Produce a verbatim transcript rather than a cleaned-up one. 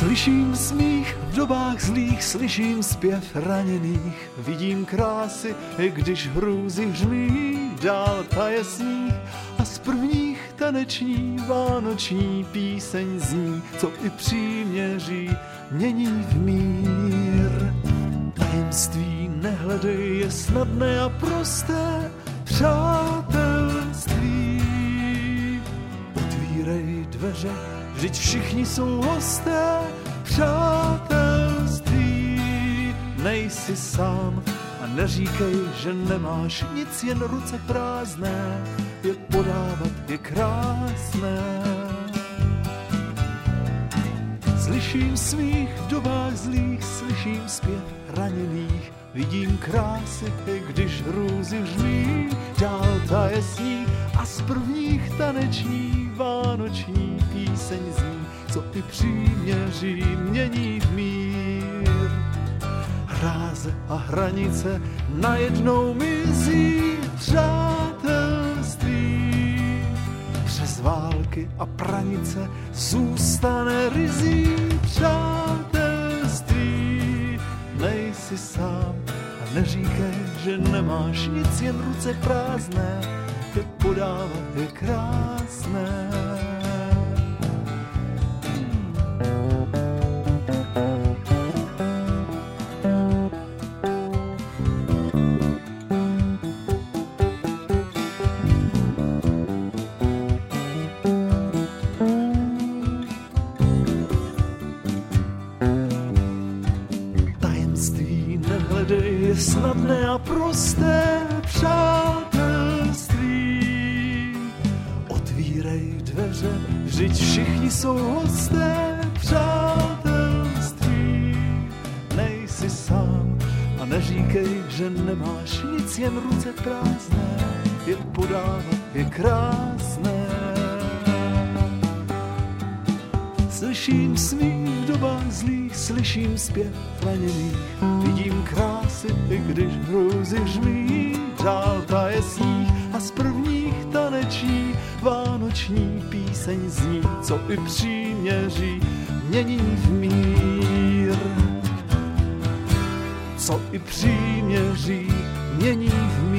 Slyším smích v dobách zlých, slyším zpěv raněných, vidím krásy, i když hrůzy hřmí, dál taje sníh a z prvních taneční vánoční píseň zní, co i příměří mění v mír. Tajemství nehledej, je snadné a prosté přátelství. Otvírej dveře, vždyť všichni jsou hosté přátelství. Nejsi sám a neříkej, že nemáš nic, jen ruce prázdné, je podávat je krásné. Slyším smích v dobách zlých, slyším zpěv raněných, vidím krásy, i když hrůzy hřmí, dál taje sníh a z prvních taneční vánoční píseň zní, co i příměří mění v mír. Hráze a hranice najednou mizí, přátelství. Přes války a pranice zůstane rizí, přátelství. Nejsi sám a neříkej, že nemáš nic, jen ruce prázdné, je podávat je krásné. Tajemství nehledej, je snadné a prosté přátelství. Otvírej dveře, vždyť všichni jsou hosté přátelství. Nejsi sám a neříkej, že nemáš nic, jen ruce prázdné, je podávat je krásné. Slyším smích v dobách zlých, slyším zpěv raněných, vidím krásy, i když hrůzy hřmí, dál taje sníh a z prvních taneční vánoční píseň zní, co i příměří mění v mír. Co i příměří mění v mír.